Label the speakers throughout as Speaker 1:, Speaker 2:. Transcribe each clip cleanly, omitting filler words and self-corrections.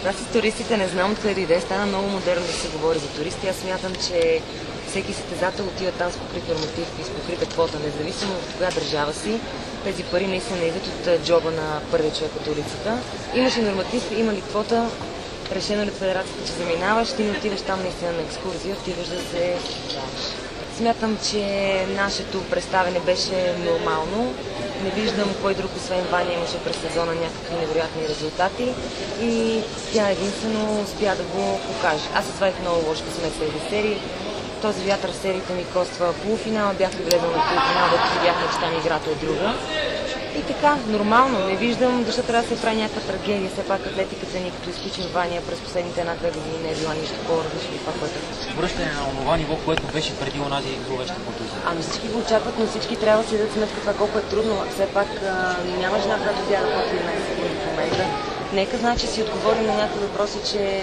Speaker 1: Аз с туристите не знам откъде иде. Стана много модерно да се говори за туристи. Аз смятам, че всеки състезател отива там с покрит норматив и с покрита квота, независимо от коя държава си. Тези пари наистина не идват от джоба на първия човек от улицата. Имаш ли норматив, има ли квота, решено ли от федерацията, че заминаваш, ти не отиваш там наистина на екскурзия, отиваш да се... Смятам, че нашето представяне беше нормално. Не виждам кой друг освен Ваня имаше през сезона някакви невероятни резултати и тя единствено успя да го покаже. Аз се свалих много лош късмет с тези серии. Този вятър в сериите ми коства полуфинала, бях пригледала на полуфинал, дето видяхме, че там играта е друга. И така, нормално, не виждам защо трябва да се прави някаква трагедия. Все пак атлетиката ни, като изключим Ваня, през последните една-две години не е била нищо по-различно и това, което е.
Speaker 2: Връщане на това ниво, което беше преди онази зловеща контузия.
Speaker 1: Ами всички го очакват, но всички трябва да си дадат сметка това колко е трудно. Все пак няма жена, която бяга по 13 секунди в момента. Нека значи си отговорим на някои въпроси, че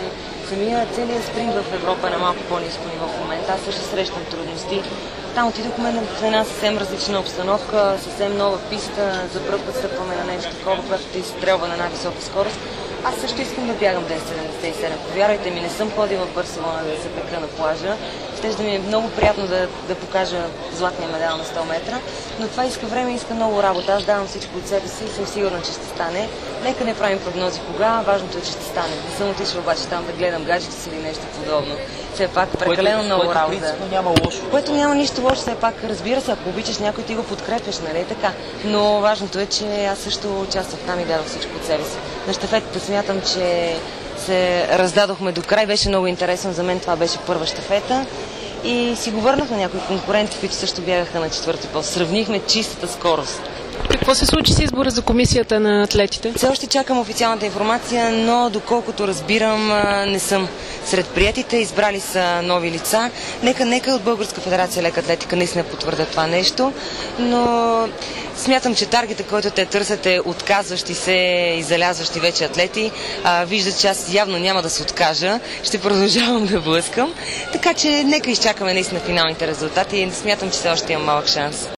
Speaker 1: целият спринт в Европа е на малко по-ниско ниво в момента. Аз също срещам трудности. Там отидохме в една съвсем различна обстановка, съвсем нова писта. За първ път стъпваме на нещо такова, което те изстрелва на най-висока скорост. Аз също искам да бягам 10.77. Повярвайте ми, не съм ходила в Барселона да се пека на плажа. Щеше да ми е много приятно да покажа златния медал на 100 метра, но това иска време, иска много работа. Аз давам всичко от себе си и съм сигурна, че ще стане. Нека не правим прогнози кога, важното е, че ще стане. Не съм отишла обаче там да гледам гаджета си или нещо подобно. Все пак прекалено много работа.
Speaker 2: Няма лошо.
Speaker 1: Което няма нищо лошо, все пак разбира се, ако обичаш някой, ти го подкрепяш, нали така. Но важното е, че аз също участвах там и дадох всичко от себе си. На щафетата смятам, че се раздадохме до край, беше много интересно, за мен това беше първа щафета и си го върнах на някои конкуренти, които също бягаха на четвърти пост. Сравнихме чистата скорост.
Speaker 3: Какво се случи с избора за комисията на атлетите?
Speaker 1: Все още чакам официалната информация, но доколкото разбирам, не съм сред приятите, избрали са нови лица. Нека от Българска федерация лека атлетика наистина потвърдят това нещо, но смятам, че таргета, който те търсят, е отказващи се и залязващи вече атлети. Виждат, че аз явно няма да се откажа, ще продължавам да блъскам, така че нека изчакаме наистина финалните резултати и смятам, че все още имам малък шанс.